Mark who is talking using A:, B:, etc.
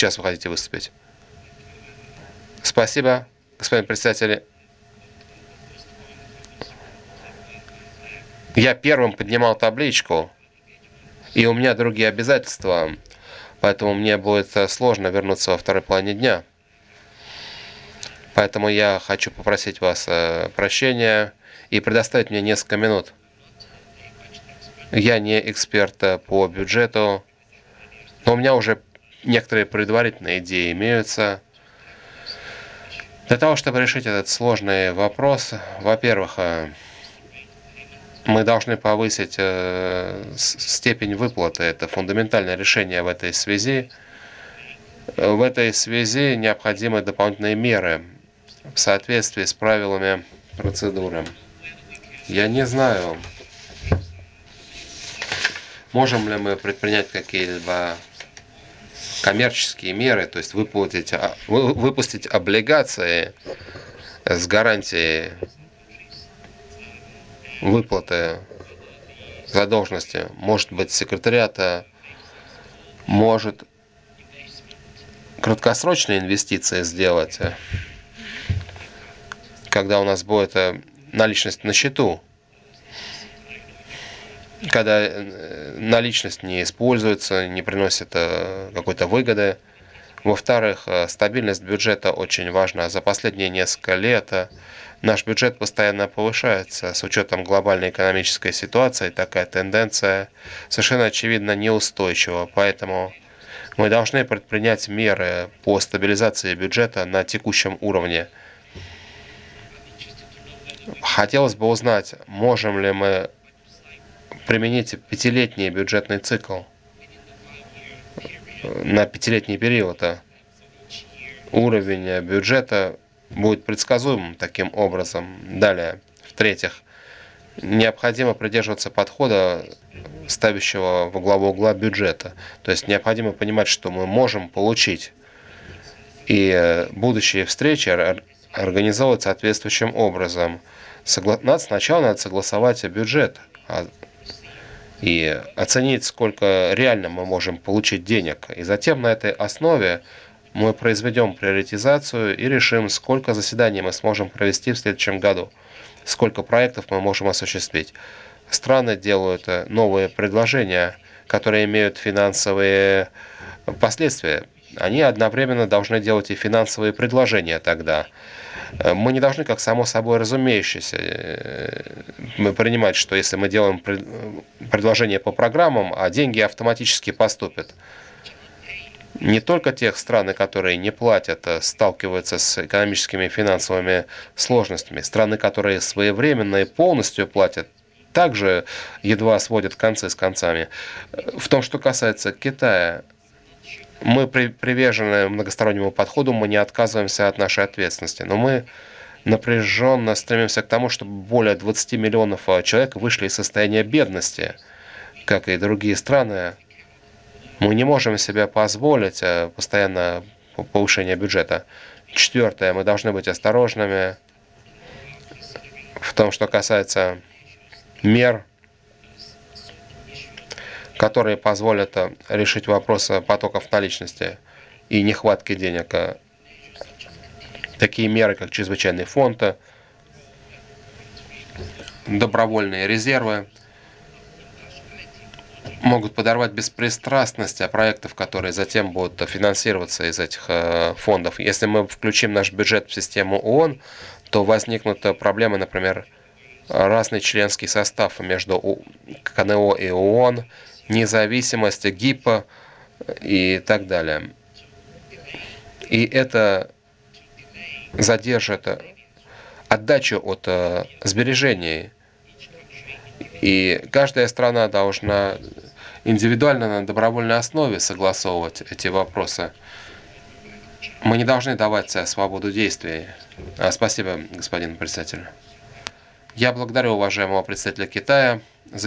A: сейчас вы хотите выступить? Спасибо, господин председатель. Я первым поднимал табличку, и у меня другие обязательства, поэтому мне будет сложно вернуться во второй половине дня. Поэтому я хочу попросить вас прощения и предоставить мне несколько минут. Я не эксперт по бюджету, но у меня уже некоторые предварительные идеи имеются. Для того, чтобы решить этот сложный вопрос, во-первых, мы должны повысить степень выплаты. Это фундаментальное решение в этой связи. В этой связи необходимы дополнительные меры в соответствии с правилами процедуры. Я не знаю, можем ли мы предпринять какие-либо коммерческие меры, то есть выпустить облигации с гарантией выплаты задолженности. Может быть, секретариат может краткосрочные инвестиции сделать, когда у нас будет наличность на счету, когда наличность не используется, не приносит какой-то выгоды. Во-вторых, стабильность бюджета очень важна. За последние несколько лет наш бюджет постоянно повышается. С учетом глобальной экономической ситуации такая тенденция совершенно очевидно неустойчива. Поэтому мы должны предпринять меры по стабилизации бюджета на текущем уровне. Хотелось бы узнать, можем ли мы применить пятилетний бюджетный цикл на пятилетний период. Уровень бюджета будет предсказуемым таким образом. Далее, в-третьих, необходимо придерживаться подхода, ставящего во главу угла бюджета. То есть необходимо понимать, что мы можем получить. И будущие встречи организовывать соответствующим образом. Сначала надо согласовать бюджет и оценить, сколько реально мы можем получить денег. И затем на этой основе мы произведем приоритизацию и решим, сколько заседаний мы сможем провести в следующем году, сколько проектов мы можем осуществить. Страны делают новые предложения, которые имеют финансовые последствия. Они одновременно должны делать и финансовые предложения тогда. Мы не должны, как само собой разумеющееся, принимать, что если мы делаем предложение по программам, а деньги автоматически поступят. Не только тех стран, которые не платят, сталкиваются с экономическими и финансовыми сложностями. Страны, которые своевременно и полностью платят, также едва сводят концы с концами. В том, что касается Китая, мы привержены многостороннему подходу, мы не отказываемся от нашей ответственности, но мы напряженно стремимся к тому, чтобы более 20 миллионов человек вышли из состояния бедности, как и другие страны. Мы не можем себе позволить постоянно повышение бюджета. Четвертое, мы должны быть осторожными в том, что касается мер, которые позволят решить вопрос потоков наличности и нехватки денег. Такие меры, как чрезвычайный фонд, добровольные резервы, могут подорвать беспристрастность проектов, которые затем будут финансироваться из этих фондов. Если мы включим наш бюджет в систему ООН, то возникнут проблемы, например, разный членский состав между КНО и ООН, независимость ГИПа и так далее. И это задержит отдачу от сбережений. И каждая страна должна индивидуально на добровольной основе согласовывать эти вопросы. Мы не должны давать свободу действий. Спасибо, господин председатель. Я благодарю уважаемого представителя Китая